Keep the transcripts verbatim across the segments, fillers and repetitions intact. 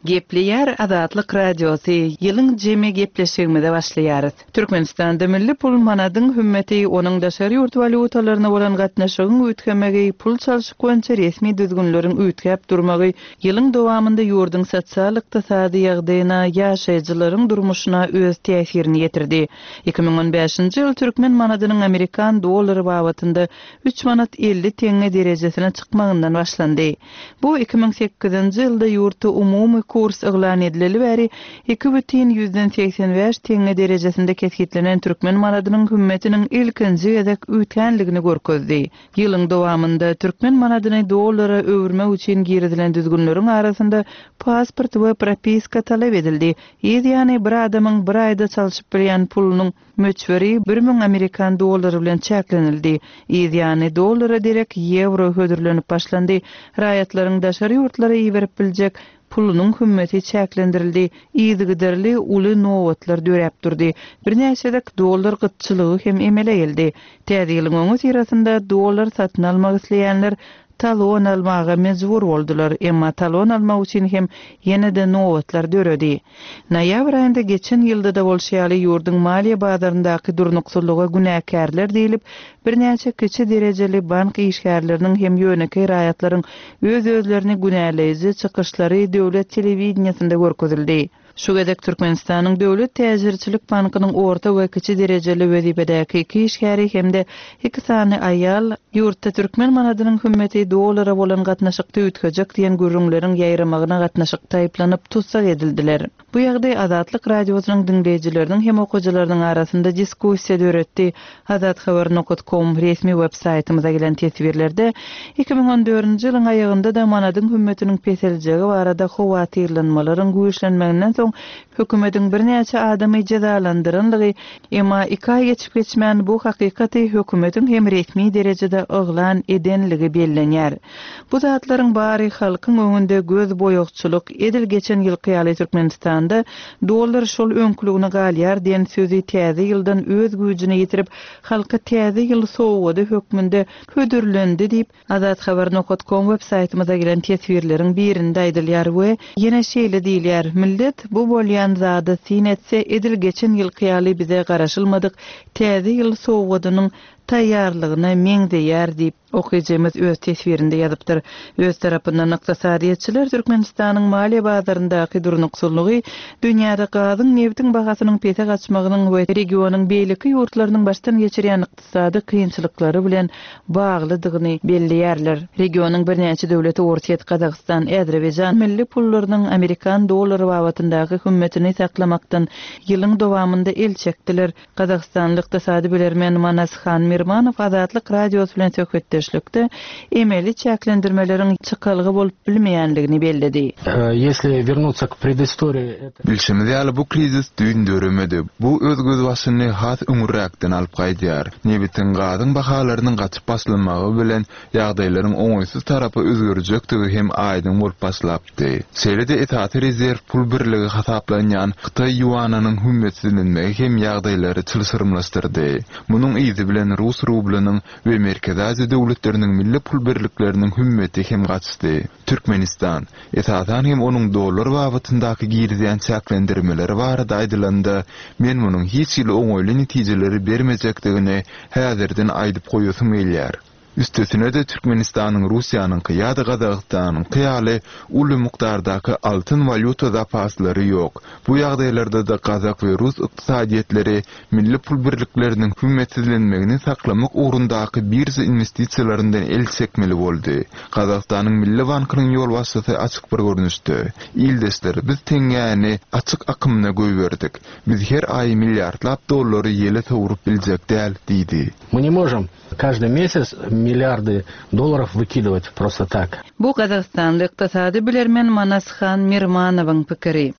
Gepleyer Azatlyk Radiosu ýylyň jemi gepleşigimde başlaýarys. Türkmenistanda milli pul manadyň hümmeti onuň daşary ýurt walutalaryna bolan gatnaşygyny üýtgemegi pul çalyşyk boýunça resmi düzgünleriň üýtgäp durmagy ýylyň dowamında ýurduň sosial ykdysady ýagdaýyna ýaşaýjylaryň durmuşyna öz täsirini ýetirdi. iki ming on beşinji ýyl türkmen manadynyň Amerikan dollary babatynda üç manat elli teňe derejesine çykmagyndan başlandy. Bu iki ming sekizinji ýylda ýurtda umumy kurs ıglan edileli bäri iki bütin yüzden seksen beş teňe derejesinde kesgitlenen türkmen manadynyň hümmetiniň ilkinji gezek üýtgenligini görkezdi. Ýylyň dowamında türkmen manadyny dollara öwürmek üçin girdilen düzgünleriň arasynda pasport we propiska talap edildi. Ýani bir adamyň bir aýda çalyşyp bilýän pulunyň möçberi bir ming Amerikan dollary bilen çäklenildi. Ýani dollara derek euro hödürlenip başlandy. Raýatlaryň daşary ýurtlara iýerip biljek pulunyň hümmeti çäklendirildi. Ýygyderli uly nowatlar döräp durdy. Bir näçedek dollar gytçylygy hem emele geldi. Täze ýylyň öňü tirasynda dollar satyn almak isleýänler talon almaga mezbur boldular, emma talon almak üçin hem ýene-de nowatlar döredi. Noýabr aýynda geçen ýylda da bolşaýaly ýurduň maliýe bazaryndaky durnukçylyga günäkärler diýilip, bir näçe kiçi derejeli bank işgärleriniň hem ýöneki raýatlaryň öz-özlerini günäleýiji çykyşlary döwlet telewizionýasynda görkezildi. Şu gezek Türkmenistanyň Döwlet Täzirçilik Bankynyň orta we kiçi derejeli wezipedäki iki işgäri hemde iki sany aýal ýurtda türkmen manadynyň hümmeti dollara bolan gatnaşykda üýtgejek diýen gürrüňleriň ýaýramagyna gatnaşyk taýplanyp tutsak edildiler. Bu ýagdaý Azatlyk radiosynyň dinleýijileriniň hem okuwçylarynyň arasynda diskussiýa döretdi. azat habar nokta com resmi web saýtymyza gelen tesbirlerde iki ming on dördünji ýylyň aýagynda da manadyň hümmetiniň peseljigi barada howatyrlanmalaryň güýçlenmeginden soň hökümetiň bir näçe adamy jazalandyranlygy, emma iki aý geçip geçmän bu hakykaty hökümetiň hem resmi derejede yglan edenligi bellenýär. Bu zatlaryň bary halkyň öňünde göz boýokçylyk edil geçen ýylky ýaly Türkmenistanda dollar şol öňkülügine galýar diýen sözi täze ýyldan öz güýjüne ýetirip halka täze ýyl sowgady hökmünde hödürlendi diýip azat habar nokta com web saýtymyza gelen tesbirleriň birinde aýdylýar we ýene şeýle diýilýär. Millet bu bolýan zady sinetse edil geçen ýylky ýaly bize garaşylmadyk täze ýyl sowgadynyň taýýarlygyna meňdeýär diýip okuyjymyz öz tesbirinde ýazypdyr. Öz tarapyndan ykdysadyýetçiler Türkmenistanyň maliýe bazaryndaky durnukçylygy, dünýäde gazyň neftiň bahasynyň pete gaçmagynyň we regionyň beýleki ýurtlarynyň başdan geçirýän ykdysady kynçylyklary bilen baglydygyny belliýärler. Regionyň bir näçe döwleti Orta Kazakystan, Äzerbeýjan milli pullarynyň Amerikan dollary babatyndaky hümmetini saklamakdan ýylyň dowamında el çekdiler. Kazakstanlyk ykdysady bilermen Manashan Mirmanow Azatlyk radiosu bilen söhbetdeşlikde emeli çäklendirmeleriň çykalygy bolup bilmeýänligini belledi. Если вернуться к предыстории, bilşimiz ýaly bu krizis düýün döremedi. Bu öz göz başyny has öňürekden alyp gaýdýar. Nebitin gazyň bahalarynyň gaçyp basylmagy bilen ýagdaýlaryň oňaýsız tarapy özgerjekdigi hem aýdyň bolup başlapdy. Şeýle-de etat rezerw pul birligi hasaplanýan Xitay ýuanynyň hümmetçilenmegi hem ýagdaýlary çylsyrmlaşdyrdy. Munyň izi bilen Rus rublynyň we Merkez Aziýa döwletleriniň milli pul birlikleriniň hümmeti hem gaçdy. Türkmenistan etatan hem onuň dollar babatyndaky girdiýän çäklendirmeleri barada aýdylanda men munyň hiç ýyly oňoýly netijeleri bermejekdigini häzirden aýdyp goýasym gelýär. Üstesine de Türkmenistanyň Russiýanyň ýa-da Gazagystanyň ýaly uly mukdardaky altyn valuta zapaslary ýok. Bu ýagdaýlarda da Kazak we Rus ykdysadyetleri milli pul birlikleriniň hümmetsizlenmegini saklamak ugrundaky birja investisiýalaryndan el çekmeli boldy. Kazakstanyň milli bankynyň ýol başçysy açyk bir görnüşde "Ildesler, biz teňgäni açyk akymyna göýberdik. Biz her aý milliardlap dollary ýele töwürüp biljek däl" diýdi. Мы не можем каждый месяц миллиарды долларов выкидывать просто так. Bu Kazakstanly ykdysady bilermen Manashan Mirmanowyň pikiri.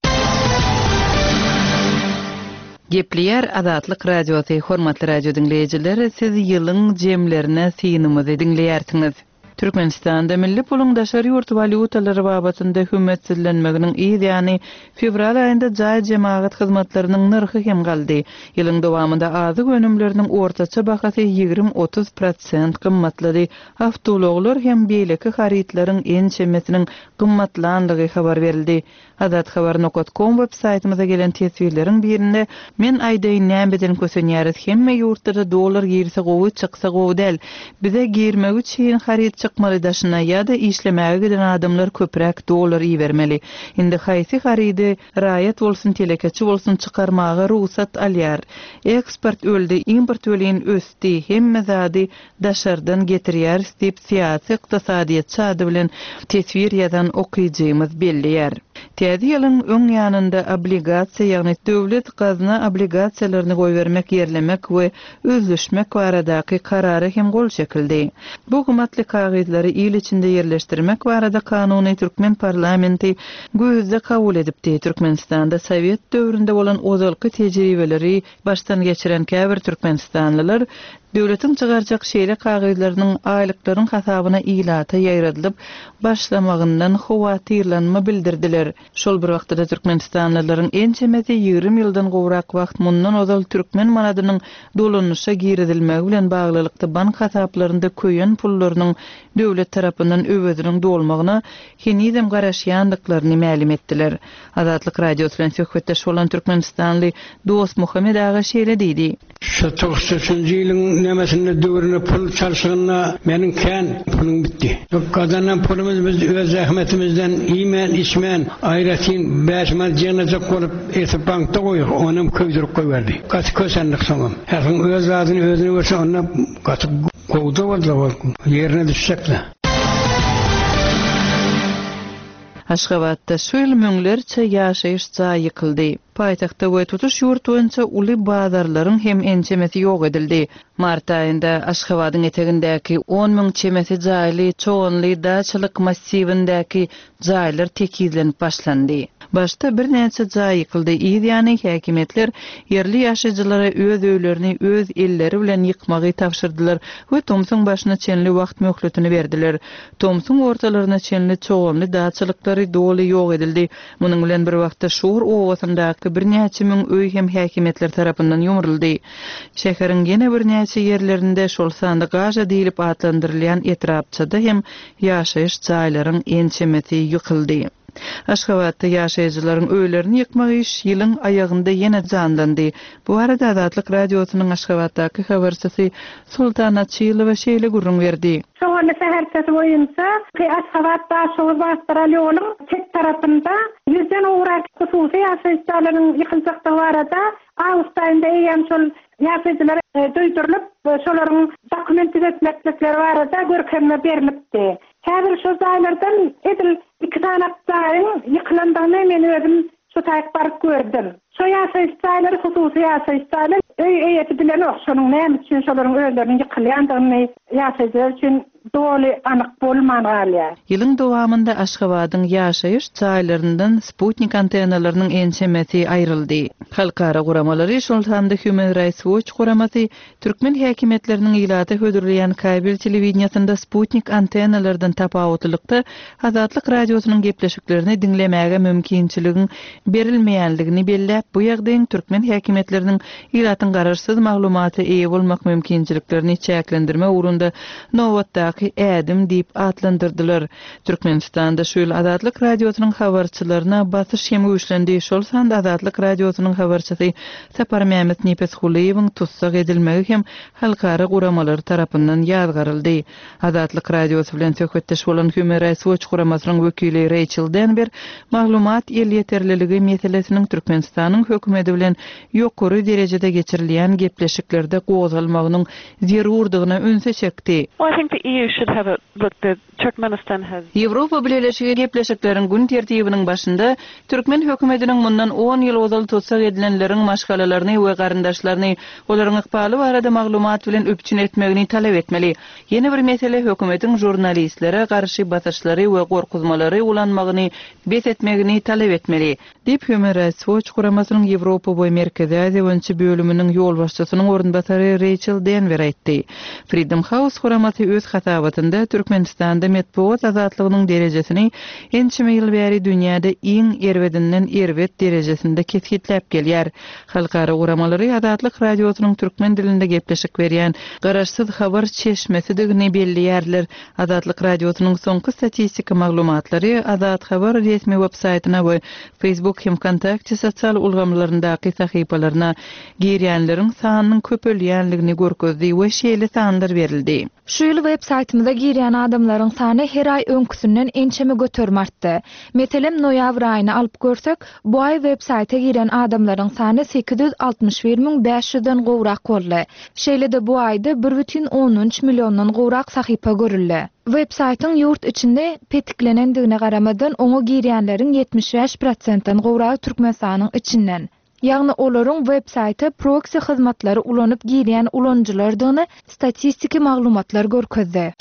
Gepleyer Azatlyk radiosu, hormatly radio dinleýijileri, siz ýylyň jemlerine synymyzy dinleýärsiňiz. Türkmenistanda milli pulun daşary ýurt valyutalary babatynda hümmetçilenmeginiň ýa-ni fevral aýynda jaý jemaat hyzmatlarynyň narhy hem galdy. Ýylyň dowamında azyk önümleriniň ortaça bahasy ýigrim otuz prosent gymmatlady. Awtologlar hem beýleki haritlaryň en çemesiniň gymmatlandygy habar berildi. Adat habar nokta com web saytymyza gelen tesirleriň birinde men aýda näbeden kösenýäris hemme ýurtlarda dolar girse gowy çyksa gowy del. Bize girmek üçin harit çykmaly daşyna ýa-da işlemäge giden adamlar köprek dolar iýermeli. Indi haýsy harity raýat bolsun telekeçi bolsun çykarmaga ruhsat alýar. Eksport öldi, import ölýän ösdi, hemme zady daşardan getirýär diýip siýasy ykdysadyýatçy ady bilen tesvir ýazan okyjymyz belliýär. Täze ýylyň öň ýanynda obligasiýa ýagny döwlet gazna obligasiýalaryny goýbermek, ýerlemek we özleşmek baradaky karary hem gol çekildi. Bu hükümetli kagydlary il içinde yerleşdirmek barada kanuny Türkmen parlamenti gözde kabul edipdi. Türkmenistanda Sowet döwründe bolan ozalky tejribeleri baştan geçiren käbir türkmenistanlylar döwletiň çygarjak şeýle kagydlarynyň aýlyklaryň hasabyna ilata ýaýradylyp başlamagyndan howatyrlanma bildirdiler. Şol bir wagtda türkmenistanlylaryň en çemeti ýigrim ýyldan gowrak wagt mundan ozal türkmen manadynyň dolanışa giridilmegi bilen baglylykda bank hasaplarynda köýen pullarynyň döwlet tarapyndan öwediniň dolmagyna henidem garaşýandyklaryny ma'lum etdiler. Adatlyk radiosu bilen söhbetdeş bolan türkmenistanly Dost Muhammed ağa şeýle diýdi. doksanjy ýylyň nämesinde döwrüne pul çalşygyna meniň kän pulum bitdi. Kazanan pulumuz biz öz zähmetimizden iýmen, içmen, aýratyn beş mal jenazak bolup esip bankda goýýar, onuň köýdürip goýberdi. Gaty kösenlik soňam. Häzin öz zadyny özüne görse onda gaty gowda boldy, ýerine düşsekle. Aşgabatda şöyle müňlerçe ýaşaýyş jaý ýykyldy. Paýtagtda we tutuş ýurt boýunça uly bazarlaryň hem ençemesi ýok edildi. Mart aýynda Aşgabatyň etegindäki on müň çemesi jaýly çoğunly daçylyk massivindäki jaýlar tekizlenip başlandy. Başta bir näçe jaý ýykyldy. Ýa-ni häkimetler yerli ýaşaýjylara öz öýlerini öz elleri bilen ýykmagy tapşyrdylar we Tomsun başyna çenli wagt möhletini berdiler. Tomsun ortalaryna çenli çoğunly daçylyklary doly ýok edildi. Munyň bilen bir wagtda şuur owasyndaky bir näçe müň öý hem häkimetler tarapyndan ýumruldy. Şäheriň ýene bir näçe ýerlerinde şol sanda gaja diýilip atlandyrylýan etrapçyda hem ýaşaýyş jaýlaryň ençemeti ýykyldy. Aşgabatda ýaşaýjylaryň öýlerini ýykmak iş ýylyň aýagynda ýene janlandy. Bu arada Adatlyk radiosynyň Aşgabatdaky habarçysy Sultana Çylywa şeýle gurrun berdi. Şoňa seherçesi boýunça Aşgabatda şoňa Astraliýanyň çet tarapynda ýüzden owrak hususy ýaşaýjylaryň ýykyljakda barada awgust aýynda ýa-ni şol ýaşaýjylar döýdürilip şolaryň dokumenty etmekleri barada görkezme berilipdi. Häzir şu zaýlardan edil iki tane zaýyň ýykylandygyny men özüm şu taýyp baryp gördüm. Şu ýaşaýjylar hususy ýaşaýjylar öý eýeti bilen okşanyň näme üçin şolaryň öýlerini ýykylýandygyny ýaşaýjylar üçin doly anyk bolmanýar. Ýylyň dowamında Aşgabatyň ýaşaýyş jaýlaryndan Sputnik antennalarynyň ençemesi aýryldy. Halkara guramalary şoltanda Human Rights Watch guramasy türkmen häkimetleriniň ýylaty hödürleýän kabel telewizionda Sputnik antennalardan tapawutlykda Adatlyk radiosynyň gepleşiklerini dinlemäge mümkinçiligiň berilmeýänligini belläp, bu ýagdaýyň türkmen häkimetleriniň ýylatyň gararsyz maglumaty eýe bolmak mümkinçiliklerini çäklendirme ugrunda nowatdaky ädim diýip atlandyrdylar. Türkmenistanda şöyle Adatlyk radiosynyň habarçylaryna basyş hem güýçlendi. Şol sanda Adatlyk radiosynyň habarçysy Sapar Mehmet Nipeshuliýewiň tutsak edilmegi hem halkara guramalar tarapyndan ýazgaryldy. Adatlyk radiosy bilen söhbetdeş bolan Human Rights Watch guramasynyň wekili Rachel Denver maglumat el ýeterliligi meselesiniň Türkmenistanyň hökümeti bilen ýokary derejede geçirilýän gepleşiklerde gozalmagynyň zerurdygyna önse çekdi. Well, I think the E U should have a look that Turkmenistan has. Ýewropa Birleşigi gepleşikleriň gün tertibiniň başynda Türkmen hökümetiniň mundan on ýyl ozal tutsak edilenleriň maşgalalaryny we garandaşlaryny olaryň ykbaly barada maglumat bilen öpçün etmegini talep etmeli. Ýene bir mesele hökümetiň jurnalistlere garşy basyşlary we gorkuzmalary ulanmagyny bet etmegini talep etmeli. Dip Human Rights Watch guramasynyň Ýewropa boý Merkezi Aziýa boýunça bölüminiň ýol başçysynyň orunbasary Rachel Denver aýtdy. Freedom House guramasy öz hesabatynda Türkmenistanda metbuat azatlygynyň derejesini ençime ýyl bäri dünýäde iň erwedinden erwet derejesinde kesgitläp gelýär. Halkara uramalary Azatlyk radiosynyň türkmen dilinde gepleşik berýän garaşsyz habar çeşmesi digini belliyärler. Azatlyk radiosynyň soňky statistika maglumatlary Azat habar resmi websaytyna we Facebook hem kontakty sosial ulgamlaryndaky sahypalaryna girýänleriň sanynyň köpelýänligini görkezdi we şeýle sanlar berildi. Şu ýyl websaytymyza girýän adamlaryň sany her ay öňküsünden ençeme götürme artdy. Meselem noýabr aýyna alyp görsek, bu ay websayta giren adamlaryň sany sekiz yüz altmış bir min beş yüzden gowrak boldy. Şeýle-de bu aýda bir butun on üç millióndan gowrak sahypa görüldi. Websaytyň ýurt içinde petiklenendigine garamadan oňa girýänleriň yetmiş beş prosentden gowragy Türkmenistanyň içinden. Ýagny olaryň websayty proxy hyzmatlary ulanyp girýän ulanjylardygyny statistika maglumatlar görkezdi.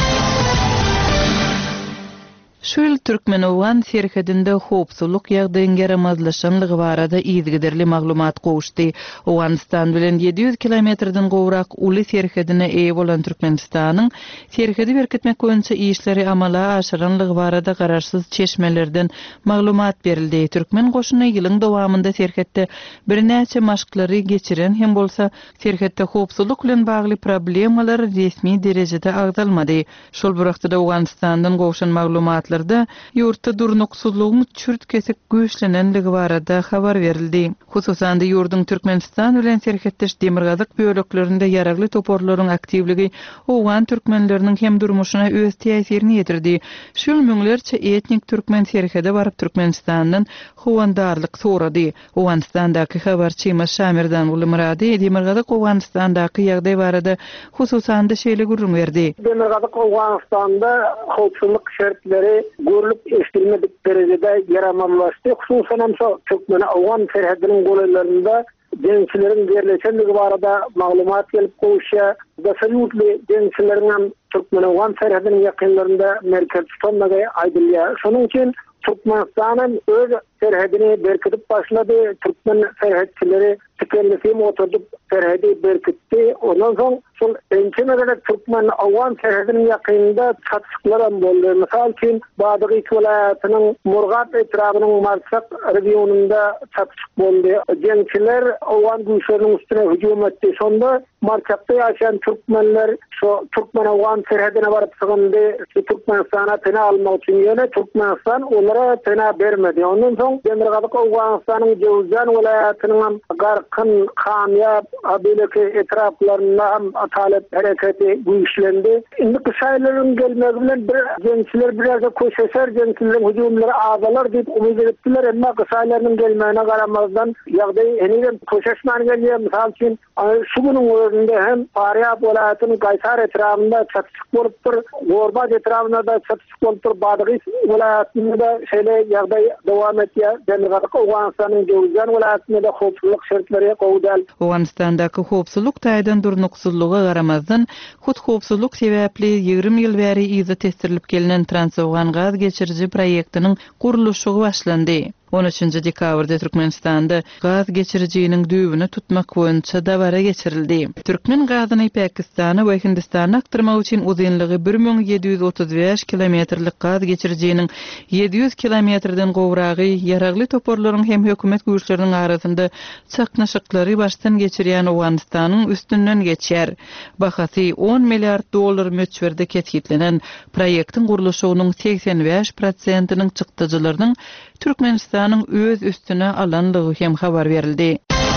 Şu ýyl Türkmenowan serhedinde howpsuzlyk ýagdaýynyň yaramazlaşanlygy barada ýygyderli maglumat gowuşdy. Owganistan bilen yedi yüz kilometrden gowrak uly serhedine eýe bolan Türkmenistanyň serhedi berkitmek boýunça işleri amala aşyranlygy barada garaşsyz çeşmelerden maglumat berildi. Türkmen goşuny ýylyň dowamında serhetde birnäçe maşklary geçiren hem bolsa serhetde howpsuzlyk bilen bagly problemalar resmi derejede agdalmady. Şol bir wagtda Owganistandan gowşan maglumat ýurtda durnuksuzlygyň çürt kesik güýçlenenligi barada habar berildi. Hususan da ýurdun Türkmenistan bilen serhetdeş demirgazyk böleklerinde yaragly toporlaryň aktivligi owan türkmenleriniň hem durmuşyna öz täsirini ýetirdi. Şol müňlerçe etnik türkmen serhede baryp Türkmenistandan howandarlyk sorady. Owganistandaky habarçy Şamirdan Ulumrady demirgazyk Owganistandaky ýagdaý barada hususan da şeýle gurrun berdi. Demirgazyk Owganistanda howpsuzlyk şertleri görülüp eşitilmedik derecede yaramazlaştı. Hususan hem Türkmen Awgan serhedinin golaylarında gençlerin birleşenligi barada maglumat gelip gowuşa. Dasalutly gençlerin Türkmen Awgan serhedinin yakınlarında merkez tutanmagy aýdylýar. Şonuň üçin Türkmenistanyň öz serhedini berkitip başladı. Türkmen serhetçileri tükenlifim oturdup serhedi berkitdi. Ondan soň şol ençeme kadar Türkmen Awgan serhedinin yakynında çatışyklar boldy. Misal üçin Badygy welaýatynyň Murgat etrabynyň Marsak regionunda çatışyk boldy. Gençler Awgan güýçleriniň üstüne hüjum etdi. Şonda Marçakda ýaşaýan türkmenler şu Türkmen Awgan serhedine baryp çykandy. Türkmenistana tena almak üçin ýene Türkmenistan onlara tena bermedi. Ondan soň Demirgazyk Awganistanyň Jowzjan welaýatynyň garkyn kamyap abileki etraplarynda hem talep hareketi güýçlendi. Indi kısaýlaryň gelmegi bilen bir gençler biraz da köşeser gençlerin hüjumlary azalar diýip umyt etdiler, emma kısaýlaryň gelmegine garamazdan ýagdaý eniden köşeşmän gelýär. Misal üçin şu günüň özünde hem Paryap welaýatynyň Gaýsar etrapynda çatışyk bolupdyr, Gorbaz etrapynda da çatışyk bolupdyr, Badygy welaýatynda da şeýle ýagdaý dowam etýär. Demirgazyk Owganistanyň Jowzjan welaýatynda da howpsuzlyk şertleri gowdal. Owganistandaky howpsuzlyk taýdan durnuksuzlyga garamazdan hut howpsuzlyk sebäpli ýygrimi ýyl bäri ýyza testirilip gelinen Transawgan gaz geçiriji proýektiniň guruluşy başlandy. on üçinji dekabrda Türkmenistanda gaz geçiriciniň düýbüni tutmak boýunça dabara geçirildi. Türkmen gazyny Pakistana we Hindistana aktyrmak üçin uzunlygy bir min yedi yüz otuz beş kilometrlik gaz geçiriciniň yedi yüz kilometrden gowragy yaragly toporlaryň hem hökümet güýçleriniň arasynda çaknaşyklary başdan geçirýän Owganistanyň üstünden geçýär. Bahasy on milliard dollar möçberde ketgitlenen proýektiň guruluşynyň seksen beş prosentiniň çykdyjylarynyň Türkmenistanyň öz üstüne alanlygy hem habar berildi.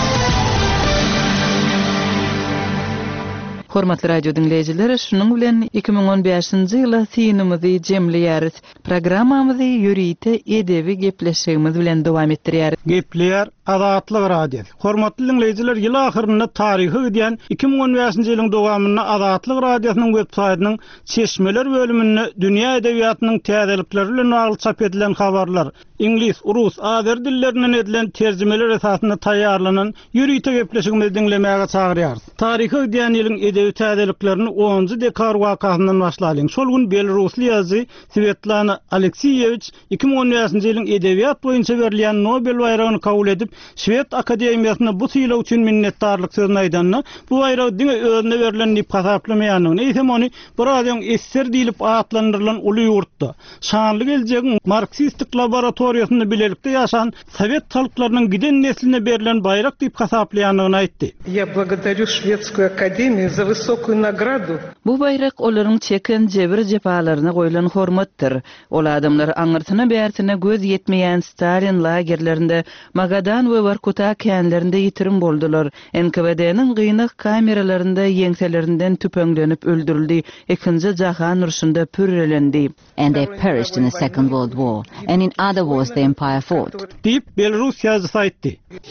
Hormatly radio dinleýijiler, şunuň bilen iki min on beşinji ýyla synymyzy jemleýäris. Programmamyzy ýürüýte edebi gepleşigimiz bilen dowam etdirýär. Gepleýär Azatlyk radio. Hormatly dinleýijiler, ýyl ahyrynda taryhy gidýän iki min on beşinji ýylyň dowamynda Azatlyk radiosynyň websaýtynyň çeşmeler bölüminde dünýä edebiýatynyň täzelikleri bilen bagly çap edilen habarlar, İnglis, Rus, Azeri dillerinden edilen terjimeler esasında taýýarlanan ýürüýte gepleşigimizi dinlemäge çagyrýarys. Taryhy gidýän ýylyň edebi täzeliklerini onuncu dekabr wakasyndan başlaýan. Şol gün Belarusly ýazy Svetlana Alekseyevich iki bin on beşinji ýylyň edebiyat boýunça berilýän Nobel bayragyny kabul edip, Swet Akademiýasyna bu sylaw üçin minnetdarlyk sözüni aýdanna, bu bayrag diňe özüne berilen dip hasaplamaýanyny, eýsem ony buradan esser diýilip atlandyrylan uly ýurtda şanly geljegiň marksistik laboratoriýasynda bilelikde ýaşan Sowet halklarynyň giden nesline berilen bayrak dip hasaplaýanyny aýtdy. Я благодарю Шведскую академию за высокую награду. Bu bayrak olaryň çeken jebir jepalaryna goýulan hormatdyr. Ol adamlar aňyrtyna bärsine göz ýetmeýän Stalin lagerlerinde, Magadan we Vorkuta känlerinde ýitirim boldular. N K W D'niň gynyk kameralarynda ýeňselerinden tüpeňlenip öldürildi. Ikinji jahan uruşunda pürrelendi. And they perished in the Second World War, and in other wars the empire fought. Diýip Belarus ýazyjy aýtdy.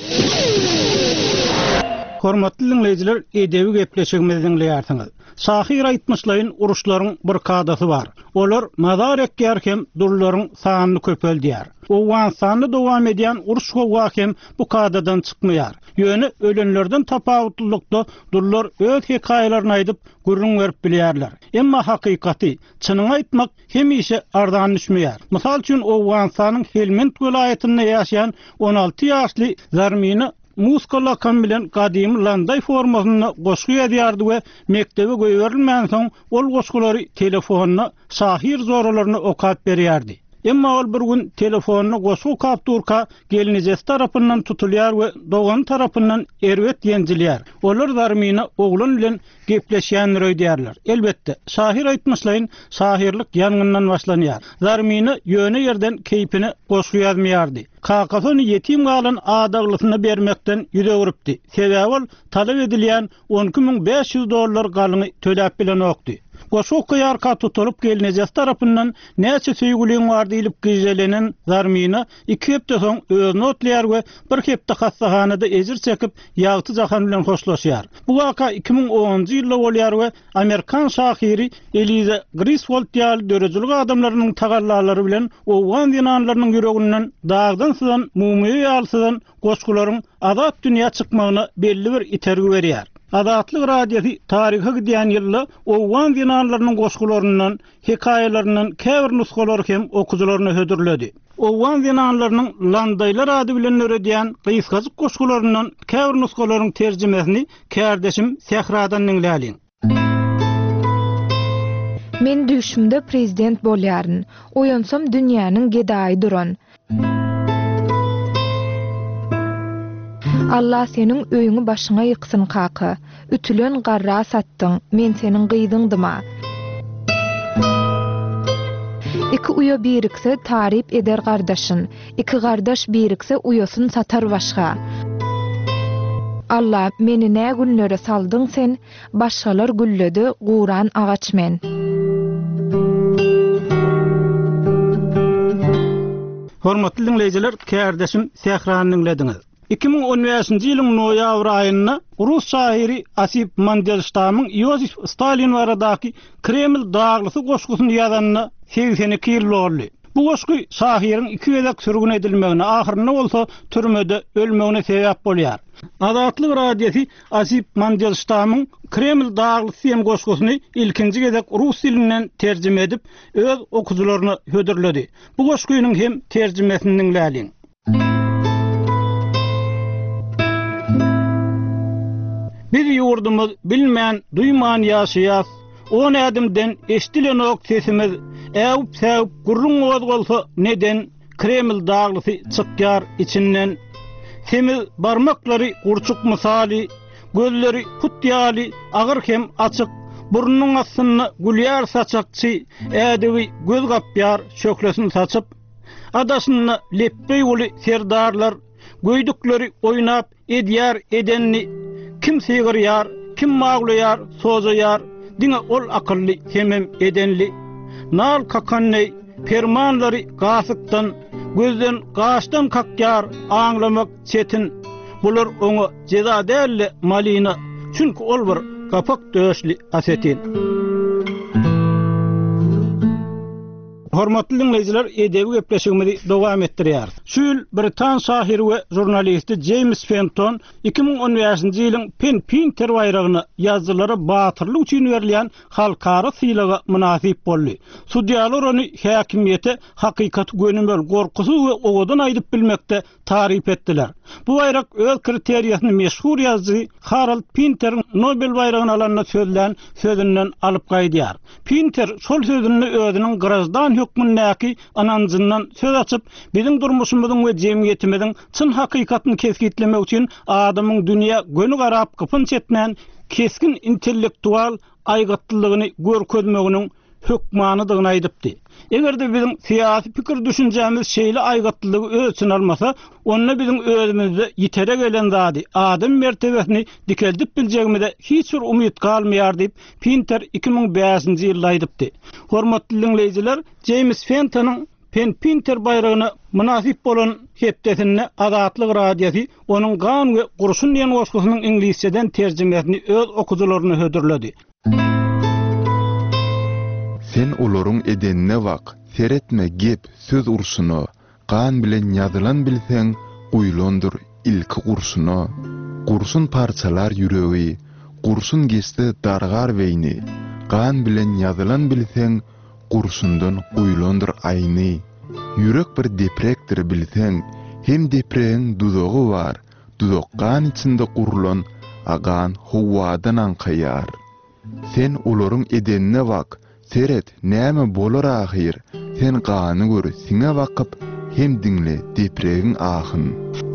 Hormatly dinleýijiler, edebi gepleşigimizi dinleýärsiňiz. Sahir aýtmyşlaryň uruşlaryň bir kadasy bar. Olar madar ekýärkem durlaryň sanyny köpeldýär. O wansany dowam edýän uruş wakem bu kadadan çykmaýar. Ýöne ölenlerden tapawutlykda durlar öz hekaýalaryny aýdyp gurrun berip bilýärler. Emma hakykaty, çynyň aýtmak hemişe ardan düşmeýär. Mysal üçin o wansanyň Helmand welaýatynda ýaşaýan on alty ýaşly Zarmina Muskala kan bilen gadim landay formasyna goşgy edýärdi we mektebe goýberilmän soň ol goşgulary telefonyna sahir zoralaryny okap berýärdi. Emma ol bir gün telefonyny goşgu kapturka gelinijesi tarapyndan tutulýar we dogan tarapyndan erwet ýenjilýär. Olar Zarmina oglan bilen gepleşýän röýdýärler. Elbetde, sahir aýtmyşlaryň sahirlik ýangyndan başlanýar. Zarmina ýöne ýerden keypini goşgu ýazmaýardy. Kakasony yetim galan adaglysyna bermekden ýüze urupdy. Sebäbi ol talap edilýän on iki bin beş ýüz dollar galyny töläp bilen okdy. Goşgu kıyarka tutulup gelinejesi tarapyndan näçe söýgüliň bar diýilip gyzlenen Zarmina iki hepde soň özüni otlaýar we bir hepde hastahanada ejir çekip ýagty jahan bilen hoşlaşýar. Bu waka iki bin onuncu ýylda bolýar we Amerikan şahiri Eliza Griswold ýaly dörejilik adamlarynyň tagallalary bilen owgan dinanlarynyň ýüreginden dagdan sızan mumiýa ýalsydan goşgularyň azat dünýä çykmagyna belli bir itergi berýär. Adatlyk radiosi taryhy gidýän ýylda owgan dinanlarynyň goşgularyndan, hekaýalarynyň käbir nusgalary hem okuwçylaryna hödürledi. Owgan dinanlarynyň landaýlar ady bilen öredýän gysgaçyk goşgularyndan käbir nusgalaryň terjimesini kärdeşim Sehradan dinläliň. Men düşümde prezident bolýaryn. Oýansam dünýäniň gedaýy duran. Allah senin öýüňi başyňa ýyksyn kaky. Ütülen garra satdyň, men senin gyýdyňdyma. Iki uya birikse tarip eder gardaşyn, iki gardaş birikse uyasyny satar başga. Allah meni nä günlere saldyň sen, başgalar gülledi guran agaç men. Hormatly dinleýijiler, kärdeşim Sehrany dinlediňiz. iki bin on beşinji ýylyň noýabr aýynda Rus şairi Asip Mandelstamyň Yosif Stalin baradaky Kreml daglysy goşgusyny ýazanyna seksen iki ýyl boldy. Bu goşgy şahiriň iki gezek sürgün edilmegine, ahyrynda bolsa türmede ölmegine sebäp bolýar. Adatlyk radiosi Asip Mandelstamyň Kreml daglysy hem goşgusyny ilkinji gezek rus dilinden terjime edip öz okuwçylaryna hödürledi. Bu goşgynyň hem terjimesini dinläliň. Biz ýurdumyz bilmän, duýman ýaşaýas. On adamdan eşdilen ok sesimiz, äwip säwip gurrun oz bolsa neden Kreml daglysy çykýar içinden. Semiz barmaklary gurçuk misali, gözleri putýaly, agyr hem açyk, burnunyň astyna gülýär saçakçy, ädebi göz gapýar çöklesin saçyp, adasyna leppeý uly serdarlar, göýdükleri oýnap edýär edenni, kim seýgirýär, kim maglaýar, sozaýar, diňe ol akylly hemem edenli. Nal kakanney fermanlary gasykdan, gözden gaşdan kakýar, aňlamak çetin. Bular oňa jeza dälle malina, çünki ol bir kapak döşli asetin. Hormatly dinleyijiler, edebi gepleşigimizi dowam etdirýär. Şül Britan şahyry we jurnalisti James Fenton iki ming on beşinji ýylyň Pen Pinter bayragyny ýazgylary batyrlyk üçin berilýän halkara syýlaga munasip boldy. Sudiýalar ony häkimiýete hakykat gönümel gorkusy we owadan aýdyp bilmekde tarif etdiler. Bu bayrak öz kriteriýasyny meşhur ýazgy Harold Pinter Nobel bayragyny alanyna söýlen sözünden alyp gaýdýar. Pinter şol sözüni özüniň grazdan hökmündäki ananjyndan söz açyp, biziň durmuşymyzyň we jemgyýetimiziň çyn hakykatyny kesgitlemek üçin adamyň dünýä gönü garap gypynç etmän keskin intellektual aýgatlylygyny görkezmeginiň hökmanydygyny aýdypdy. Egerde biziň syýasy pikir düşünjämiz şeýle aýgatlylygy ölçün almasa, onda biziň özümizde ýitere gelen zady adam mertebesini dikeldip biljegimizde hiç bir umyt galmaýar diýip Pinter iki ming beşinji ýylda aýdypdy. Hormatly dinleyijiler, James Fenton'un Pen Pinter bayragyna munasip bolan hepdesini Azatlyk radiosi onun gan we gurşun diýen goşgusynyň ingilisçeden terjimesini öz okuwçylaryna hödürledi. Sen olaryň edenine wak, seretme gep söz urşuny, gan bilen ýazylan bilseň, guýlandyr ilki gurşuny. Gurşun parçalar ýüregi, gurşun geçdi dargar beýni, gan bilen ýazylan bilseň, gurşundan guýlandyr aýny. Ýürek bir deprekdir bilseň, hem depreň duzogy bar, duzok gan içinde gurulan, agan howadan ankaýar. Sen olaryň edenine wak, seret näme bolar ahyr, sen gany gör, siňe wakyp hem diňle depregiň ahyn.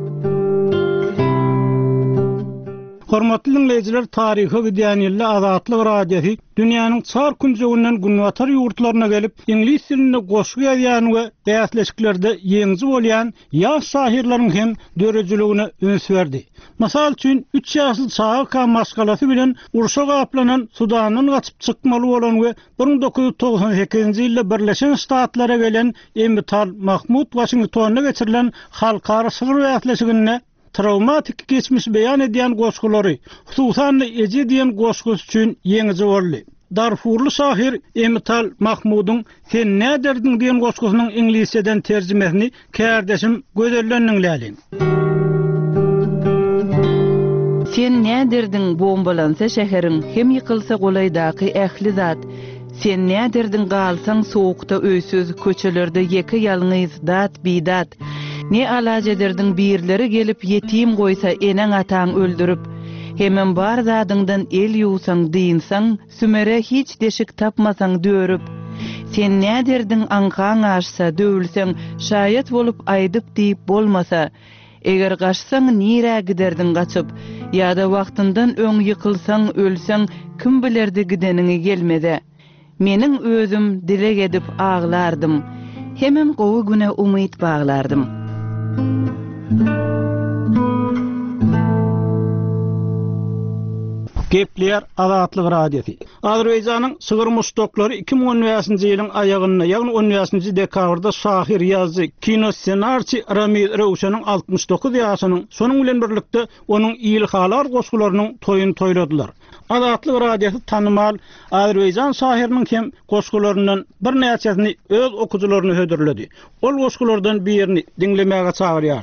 Hormatly dinleyijiler, taryhy gidýän ýylda Azatlyk radiosi dünýäniň çar künjeginden günwatar ýurtlaryna gelip ingliz dilinde goşgy ýazýan we därsleşiklerde ýeňji bolýan ýaş şahirlaryň hem dörejiligine öns berdi. Masal üçin üç ýaşly Çağaka maskalasy bilen urşa gaplanan Sudandan gaçyp çykmaly bolan we bir ming dokuz ýüz togson sekizinji ýylda Birleşen Ştatlara gelen Emtal Mahmud Washingtonna geçirilen halkara sygyr därsleşigine travmatik geçmiş beýan edýän goşgulary, hususan eje diýen goşgus üçin ýeňji boldy. Darfurly şahir Emtal Mahmudyň "Sen näderdiň" diýen goşgusynyň ingilisçeden terjimesini kärdeşim gözellendiňläliň. Sen näderdiň bombalansa şäheriň, hem ýykylsa golaýdaky ähli zat. Sen näderdiň galsaň soğukda öýsüz köçelerde ýeki ýalňyz dat bidat. Ne alajederdiň birleri gelip yetim goýsa eneň ataň öldürüp, hemem bar zadyňdan el ýuwsaň diýinsaň, sümere hiç deşik tapmasaň dörüp. Sen näderdiň ankaň aşsa döwülseň, şaýat bolup aýdyp diýip bolmasa, eger gaçsaň nire giderdiň gaçyp, ýa-da wagtyndan öň ýykylsaň, ölseň, kim bilerdi gideniňi gelmede. Meniň özüm dilek edip ağlardım, hemem gowy güne umyt baglardım. Gepler Azatlyk radiosi. Azerbaýjanyň sygyr muşdoklary iki ming on beşinji ýylyň aýagyna, ýagny on beşinji dekabrda şahir ýazgy, kino ssenarçy Ramil Rewşanyň altmış dokuz ýaşynyň sonuň bilen birlikde onuň ilhalar goşgularynyň toýuny toýladylar. Azatlyk radiosi tanymal Azerbaýjan şahiriniň hem goşgularyndan bir näçesini öz okuwçylaryna hödürledi. Ol goşgulardan birini dinlemäge çagyrýar.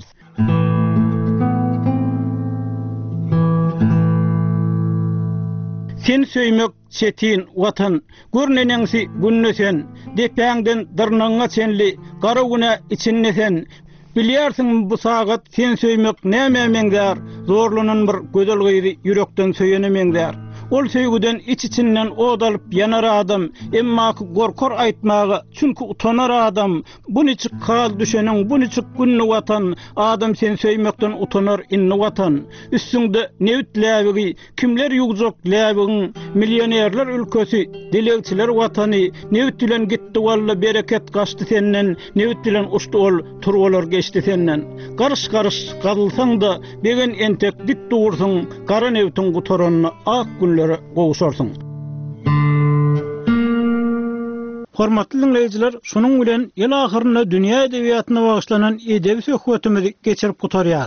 Sen söýmek çetin watan, görneneňsi günnesen, depäňden dyrnaňa senli, gara güne içinnesen, bilýärsiň bu sagat sen söýmek näme meňdär, zorlanan bir gözel gyzy ýürekden söýenemeňdär. Ol söýgüden iç içinden odalyp yanar adam, emma gorkor aýtmagy, çünki utanar adam. Bunyçyk kal düşeniň, bunyçyk günni watan, adam sen söýmekden utanar inni watan. Üstüňde newit läbigi, kimler ýugjak läbigiň, millionerler ülkesi, dilekçiler watany, newit bilen gitdi walla bereket gaçdy senden, newit bilen uçdy ol, turwalar geçdi senden. Garış garış gadylsaň da, begen entek dit dursaň, gara newitin gutaranyny ak günlere gowuşarsyň. Hormatly dinleyijiler, şunuň bilen ýyl ahyryna dünýä edebiýatyna bagyşlanan edebi söhbetimizi geçirip gutarýar.